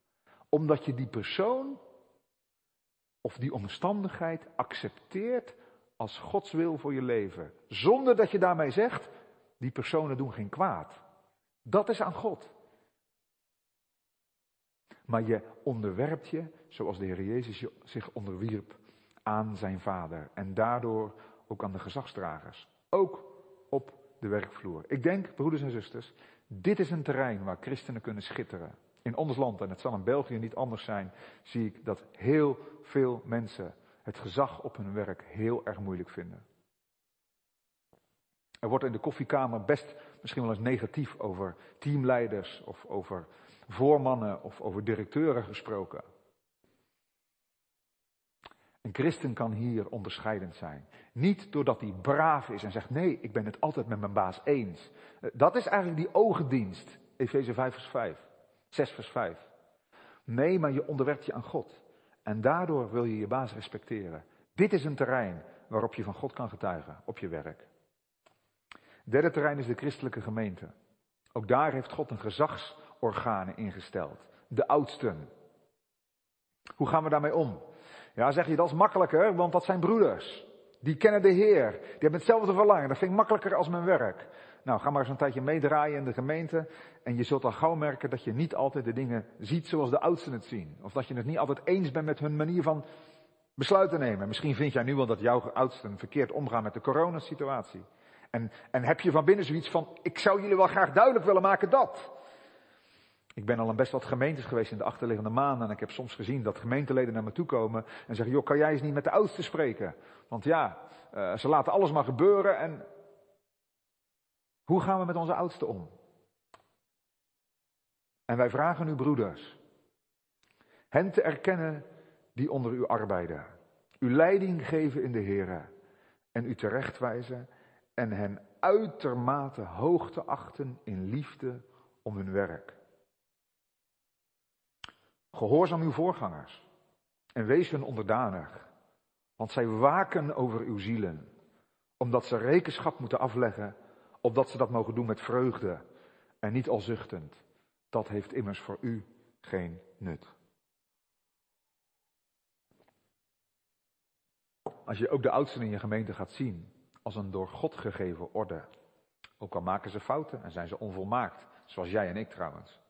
Omdat je die persoon of die omstandigheid accepteert als Gods wil voor je leven. Zonder dat je daarmee zegt, die personen doen geen kwaad. Dat is aan God. Maar je onderwerpt je, zoals de Heer Jezus zich onderwierp, aan zijn Vader. En daardoor ook aan de gezagsdragers. Ook op de werkvloer. Ik denk, broeders en zusters, dit is een terrein waar christenen kunnen schitteren. In ons land, en het zal in België niet anders zijn, zie ik dat heel veel mensen het gezag op hun werk heel erg moeilijk vinden. Er wordt in de koffiekamer best misschien wel eens negatief over teamleiders of over voormannen of over directeuren gesproken. Een christen kan hier onderscheidend zijn. Niet doordat hij braaf is en zegt, nee, ik ben het altijd met mijn baas eens. Dat is eigenlijk die ogendienst, Efeze vijf vers vijf, zes vers vijf. Nee, maar je onderwerpt je aan God. En daardoor wil je je baas respecteren. Dit is een terrein waarop je van God kan getuigen, op je werk. Het derde terrein is de christelijke gemeente. Ook daar heeft God een gezagsorganen ingesteld. De oudsten. Hoe gaan we daarmee om? Ja, zeg je, dat is makkelijker, want dat zijn broeders. Die kennen de Heer. Die hebben hetzelfde verlangen. Dat vind ik makkelijker als mijn werk. Nou, ga maar eens een tijdje meedraaien in de gemeente. En je zult al gauw merken dat je niet altijd de dingen ziet zoals de oudsten het zien. Of dat je het niet altijd eens bent met hun manier van besluiten nemen. Misschien vind jij nu wel dat jouw oudsten verkeerd omgaan met de coronasituatie. En, en heb je van binnen zoiets van, ik zou jullie wel graag duidelijk willen maken dat. Ik ben al in best wat gemeentes geweest in de achterliggende maanden. En ik heb soms gezien dat gemeenteleden naar me toe komen en zeggen, joh, kan jij eens niet met de oudsten spreken? Want ja, uh, ze laten alles maar gebeuren. En hoe gaan we met onze oudsten om? En wij vragen u, broeders, hen te erkennen die onder u arbeiden. U leiding geven in de Here. En u terechtwijzen en hen uitermate hoog te achten in liefde om hun werk. Gehoorzaam uw voorgangers en wees hun onderdanig, want zij waken over uw zielen, omdat ze rekenschap moeten afleggen, opdat ze dat mogen doen met vreugde en niet al zuchtend. Dat heeft immers voor u geen nut. Als je ook de oudsten in je gemeente gaat zien als een door God gegeven orde, ook al maken ze fouten en zijn ze onvolmaakt, zoals jij en ik trouwens,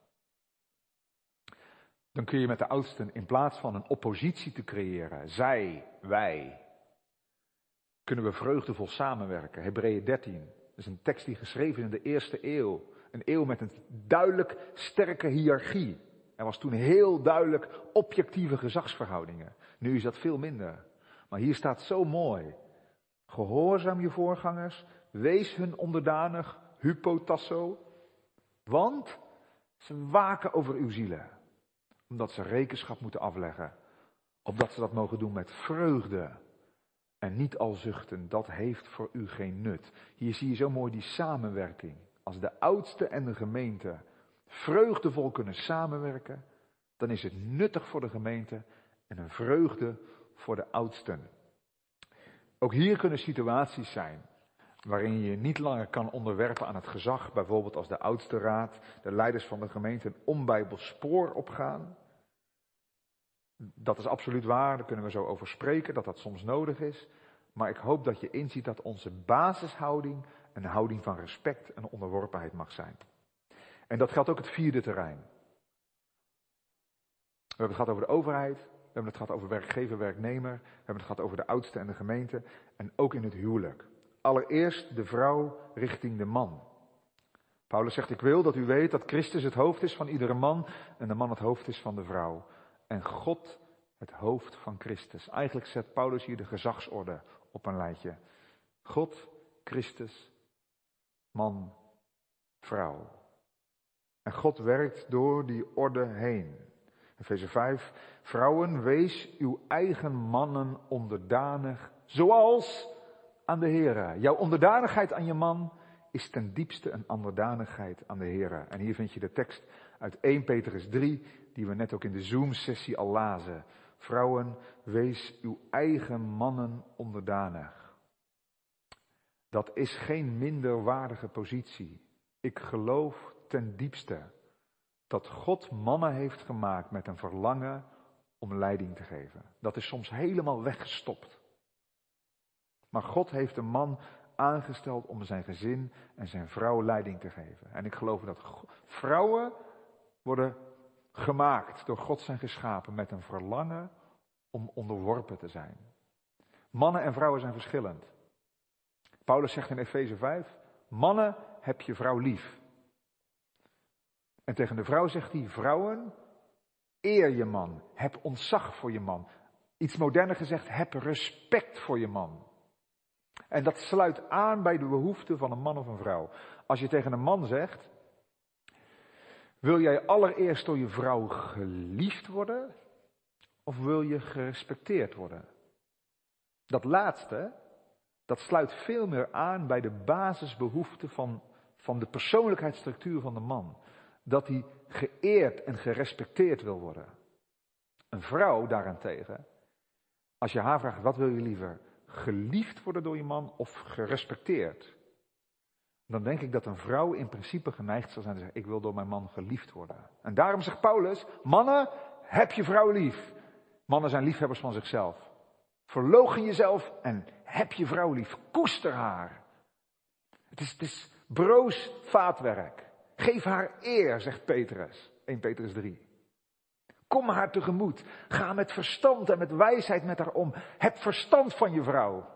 dan kun je met de oudsten in plaats van een oppositie te creëren, zij, wij, kunnen we vreugdevol samenwerken. Hebreeën dertien, dat is een tekst die geschreven is in de eerste eeuw. Een eeuw met een duidelijk sterke hiërarchie. Er was toen heel duidelijk objectieve gezagsverhoudingen. Nu is dat veel minder. Maar hier staat zo mooi. Gehoorzaam je voorgangers, wees hun onderdanig, hypotasso, want ze waken over uw zielen. Omdat ze rekenschap moeten afleggen. Opdat ze dat mogen doen met vreugde. En niet al zuchten, dat heeft voor u geen nut. Hier zie je zo mooi die samenwerking. Als de oudste en de gemeente vreugdevol kunnen samenwerken, dan is het nuttig voor de gemeente en een vreugde voor de oudsten. Ook hier kunnen situaties zijn waarin je niet langer kan onderwerpen aan het gezag, bijvoorbeeld als de oudste raad, de leiders van de gemeente een onbijbels spoor opgaan. Dat is absoluut waar, daar kunnen we zo over spreken, dat dat soms nodig is. Maar ik hoop dat je inziet dat onze basishouding een houding van respect en onderworpenheid mag zijn. En dat geldt ook het vierde terrein. We hebben het gehad over de overheid, we hebben het gehad over werkgever, werknemer, we hebben het gehad over de oudste en de gemeente en ook in het huwelijk. Allereerst de vrouw richting de man. Paulus zegt, ik wil dat u weet dat Christus het hoofd is van iedere man en de man het hoofd is van de vrouw. En God het hoofd van Christus. Eigenlijk zet Paulus hier de gezagsorde op een lijstje. God, Christus, man, vrouw. En God werkt door die orde heen. Efeze vijf, vrouwen, wees uw eigen mannen onderdanig, zoals aan de Here. Jouw onderdanigheid aan je man is ten diepste een onderdanigheid aan de Here. En hier vind je de tekst uit eerste Petrus drie, die we net ook in de Zoom-sessie al lazen. Vrouwen, wees uw eigen mannen onderdanig. Dat is geen minderwaardige positie. Ik geloof ten diepste dat God mannen heeft gemaakt met een verlangen om leiding te geven. Dat is soms helemaal weggestopt. Maar God heeft een man aangesteld om zijn gezin en zijn vrouw leiding te geven. En ik geloof dat vrouwen worden gemaakt, door God zijn geschapen, met een verlangen om onderworpen te zijn. Mannen en vrouwen zijn verschillend. Paulus zegt in Efeze vijf, mannen, heb je vrouw lief. En tegen de vrouw zegt hij, vrouwen, eer je man, heb ontzag voor je man. Iets moderner gezegd, heb respect voor je man. En dat sluit aan bij de behoeften van een man of een vrouw. Als je tegen een man zegt, wil jij allereerst door je vrouw geliefd worden of wil je gerespecteerd worden? Dat laatste, dat sluit veel meer aan bij de basisbehoeften van, van de persoonlijkheidsstructuur van de man. Dat hij geëerd en gerespecteerd wil worden. Een vrouw daarentegen, als je haar vraagt, wat wil je liever? Geliefd worden door je man of gerespecteerd? Dan denk ik dat een vrouw in principe geneigd zal zijn te zeggen, ik wil door mijn man geliefd worden. En daarom zegt Paulus, mannen, heb je vrouw lief. Mannen zijn liefhebbers van zichzelf. Verloochen jezelf en heb je vrouw lief. Koester haar. Het is, het is broos vaatwerk. Geef haar eer, zegt Petrus. Eerste Petrus drie. Kom haar tegemoet. Ga met verstand en met wijsheid met haar om. Heb verstand van je vrouw.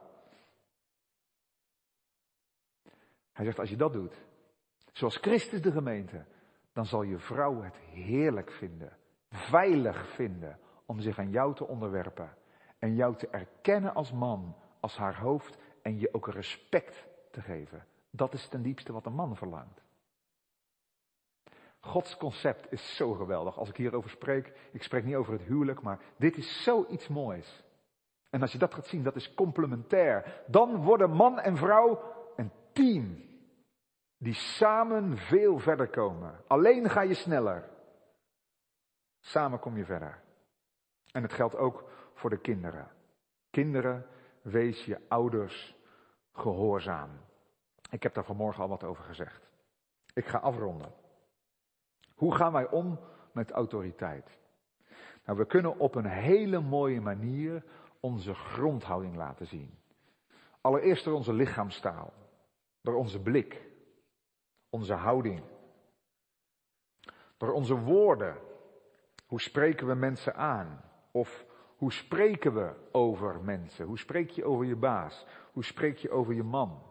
Hij zegt, als je dat doet, zoals Christus de gemeente, dan zal je vrouw het heerlijk vinden, veilig vinden om zich aan jou te onderwerpen. En jou te erkennen als man, als haar hoofd en je ook respect te geven. Dat is ten diepste wat een man verlangt. Gods concept is zo geweldig. Als ik hierover spreek, ik spreek niet over het huwelijk, maar dit is zoiets moois. En als je dat gaat zien, dat is complementair. Dan worden man en vrouw een team. Die samen veel verder komen. Alleen ga je sneller. Samen kom je verder. En het geldt ook voor de kinderen. Kinderen, wees je ouders gehoorzaam. Ik heb daar vanmorgen al wat over gezegd. Ik ga afronden. Hoe gaan wij om met autoriteit? Nou, we kunnen op een hele mooie manier onze grondhouding laten zien. Allereerst door onze lichaamstaal. Door onze blik. Onze houding. Door onze woorden. Hoe spreken we mensen aan? Of hoe spreken we over mensen? Hoe spreek je over je baas? Hoe spreek je over je man?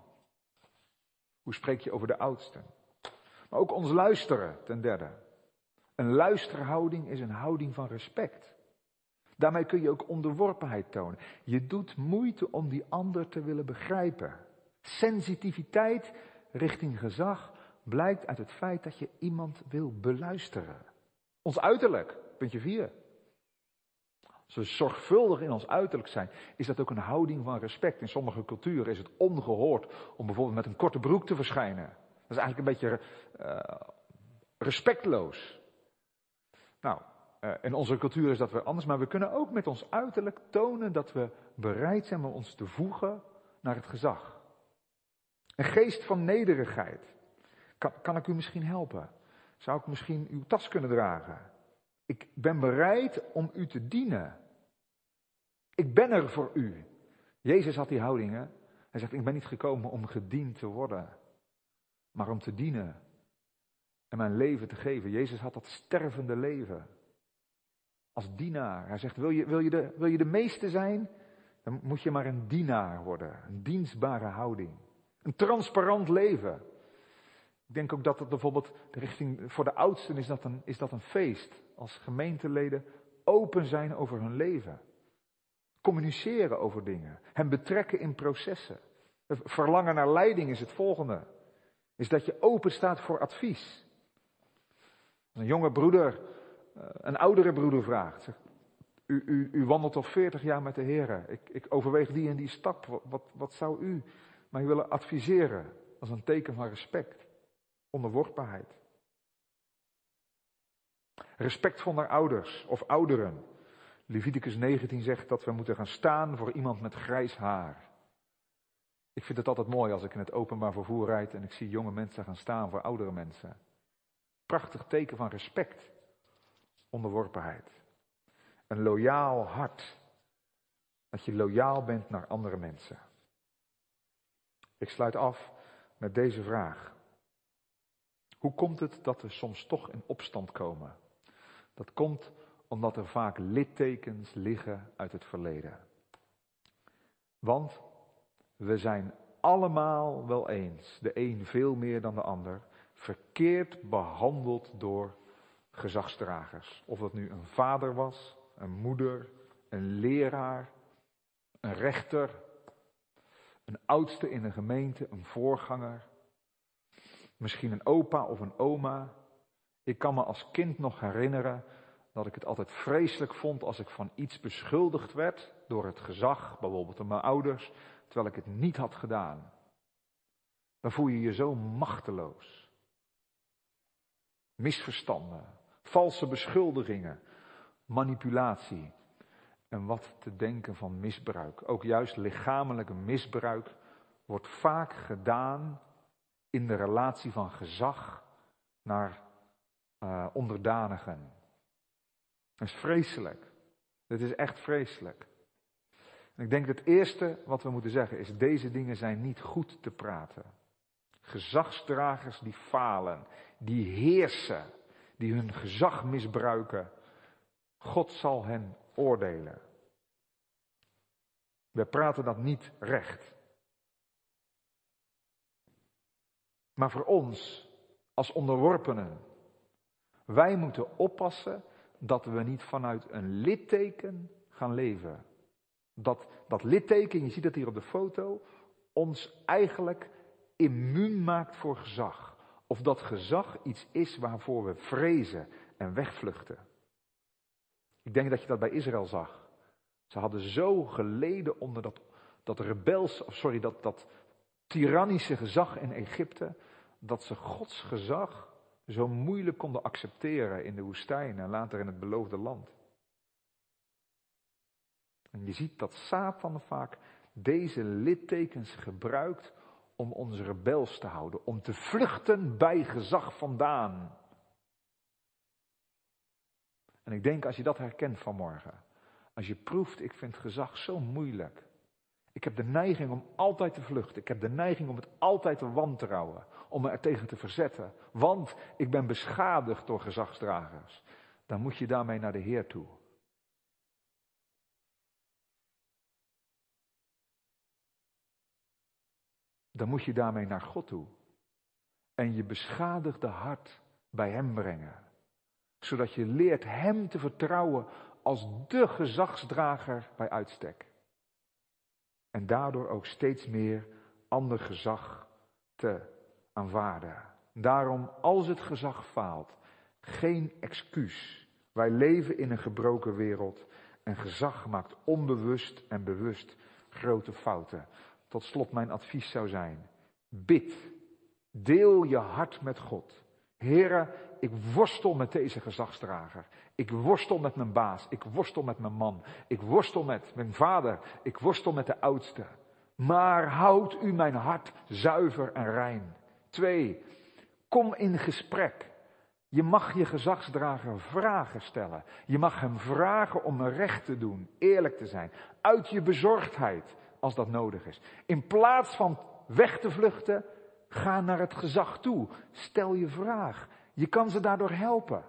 Hoe spreek je over de oudsten? Maar ook ons luisteren, ten derde. Een luisterhouding is een houding van respect. Daarmee kun je ook onderworpenheid tonen. Je doet moeite om die ander te willen begrijpen. Sensitiviteit richting gezag blijkt uit het feit dat je iemand wil beluisteren. Ons uiterlijk, puntje vier. Als we zorgvuldig in ons uiterlijk zijn, is dat ook een houding van respect. In sommige culturen is het ongehoord om bijvoorbeeld met een korte broek te verschijnen. Dat is eigenlijk een beetje uh, respectloos. Nou, uh, in onze cultuur is dat weer anders, maar we kunnen ook met ons uiterlijk tonen dat we bereid zijn om ons te voegen naar het gezag. Een geest van nederigheid. Kan, kan ik u misschien helpen? Zou ik misschien uw tas kunnen dragen? Ik ben bereid om u te dienen. Ik ben er voor u. Jezus had die houding, hè? Hij zegt, ik ben niet gekomen om gediend te worden, maar om te dienen. En mijn leven te geven. Jezus had dat stervende leven. Als dienaar. Hij zegt, wil je, wil je, de, wil je de meeste zijn? Dan moet je maar een dienaar worden. Een dienstbare houding. Een transparant leven. Ik denk ook dat het bijvoorbeeld de richting, voor de oudsten is dat, een, is dat een feest. Als gemeenteleden open zijn over hun leven. Communiceren over dingen. Hen betrekken in processen. Verlangen naar leiding is het volgende. Is dat je open staat voor advies. Als een jonge broeder een oudere broeder vraagt. Zegt, u, u, u wandelt al veertig jaar met de Heer. Ik, ik overweeg die en die stap. Wat, wat, wat zou u mij willen adviseren? Als een teken van respect. Onderworpenheid. Respect voor naar ouders of ouderen. Leviticus negentien zegt dat we moeten gaan staan voor iemand met grijs haar. Ik vind het altijd mooi als ik in het openbaar vervoer rijd en ik zie jonge mensen gaan staan voor oudere mensen. Prachtig teken van respect. Onderworpenheid. Een loyaal hart. Dat je loyaal bent naar andere mensen. Ik sluit af met deze vraag. Hoe komt het dat we soms toch in opstand komen? Dat komt omdat er vaak littekens liggen uit het verleden. Want we zijn allemaal wel eens, de een veel meer dan de ander, verkeerd behandeld door gezagsdragers. Of dat nu een vader was, een moeder, een leraar, een rechter, een oudste in een gemeente, een voorganger. Misschien een opa of een oma. Ik kan me als kind nog herinneren dat ik het altijd vreselijk vond als ik van iets beschuldigd werd door het gezag, bijvoorbeeld door mijn ouders, terwijl ik het niet had gedaan. Dan voel je je zo machteloos. Misverstanden, valse beschuldigingen, manipulatie. En wat te denken van misbruik. Ook juist lichamelijke misbruik wordt vaak gedaan in de relatie van gezag naar uh, onderdanigen. Dat is vreselijk. Dat is echt vreselijk. En ik denk dat het eerste wat we moeten zeggen is, deze dingen zijn niet goed te praten. Gezagsdragers die falen, die heersen, die hun gezag misbruiken. God zal hen oordelen. We praten dat niet recht. Maar voor ons, als onderworpenen, wij moeten oppassen dat we niet vanuit een litteken gaan leven. Dat, dat litteken, je ziet het hier op de foto, ons eigenlijk immuun maakt voor gezag. Of dat gezag iets is waarvoor we vrezen en wegvluchten. Ik denk dat je dat bij Israël zag. Ze hadden zo geleden onder dat, dat rebels, sorry, dat, dat tyrannische gezag in Egypte, dat ze Gods gezag zo moeilijk konden accepteren in de woestijn en later in het beloofde land. En je ziet dat Satan vaak deze littekens gebruikt om ons rebels te houden, om te vluchten bij gezag vandaan. En ik denk als je dat herkent vanmorgen, als je proeft, ik vind gezag zo moeilijk. Ik heb de neiging om altijd te vluchten. Ik heb de neiging om het altijd te wantrouwen. Om me er tegen te verzetten. Want ik ben beschadigd door gezagsdragers. Dan moet je daarmee naar de Heer toe. Dan moet je daarmee naar God toe. En je beschadigde hart bij Hem brengen. Zodat je leert Hem te vertrouwen als de gezagsdrager bij uitstek. En daardoor ook steeds meer ander gezag te aanvaarden. Daarom, als het gezag faalt, geen excuus. Wij leven in een gebroken wereld en gezag maakt onbewust en bewust grote fouten. Tot slot mijn advies zou zijn, bid, deel je hart met God. Heere, ik worstel met deze gezagsdrager. Ik worstel met mijn baas. Ik worstel met mijn man. Ik worstel met mijn vader. Ik worstel met de oudste. Maar houd u mijn hart zuiver en rein. Twee, kom in gesprek. Je mag je gezagsdrager vragen stellen. Je mag hem vragen om recht te doen, eerlijk te zijn. Uit je bezorgdheid, als dat nodig is. In plaats van weg te vluchten, ga naar het gezag toe. Stel je vraag. Je kan ze daardoor helpen.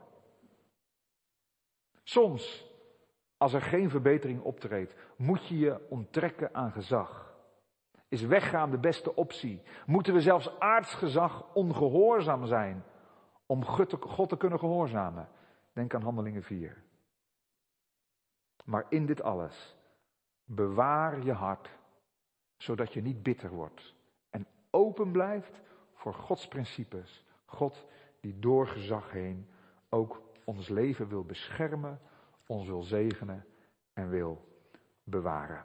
Soms, als er geen verbetering optreedt, moet je je onttrekken aan gezag. Is weggaan de beste optie? Moeten we zelfs aardsgezag ongehoorzaam zijn om God te kunnen gehoorzamen? Denk aan Handelingen vier. Maar in dit alles, bewaar je hart, zodat je niet bitter wordt. En open blijft voor Gods principes. God die door gezag heen ook ons leven wil beschermen, ons wil zegenen en wil bewaren.